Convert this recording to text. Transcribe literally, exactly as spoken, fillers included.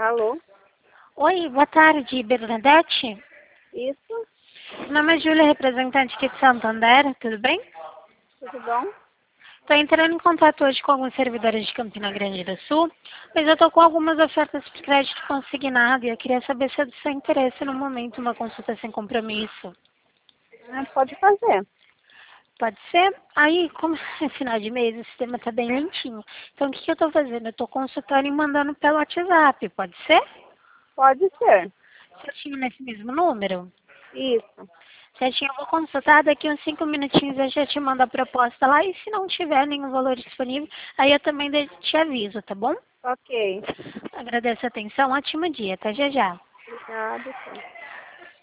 Alô? Oi, boa tarde, Bernadette. Isso? Meu nome é Júlia, representante aqui de Santander, tudo bem? Tudo bom? Estou entrando em contato hoje com alguns servidores de Campina Grande do Sul, mas eu estou com algumas ofertas de crédito consignado e eu queria saber se é do seu interesse no momento uma consulta sem compromisso. Ah, pode fazer. Pode ser? Aí, como é final de mês, o sistema está bem lentinho. Então, o que, que eu estou fazendo? Eu estou consultando e mandando pelo WhatsApp, pode ser? Pode ser. Certinho nesse mesmo número? Isso. Certinho, eu vou consultar, daqui uns cinco minutinhos eu já te mando a proposta lá, e se não tiver nenhum valor disponível, aí eu também de- te aviso, tá bom? Ok. Agradeço a atenção, ótimo dia, até já já. Obrigada. Tchau.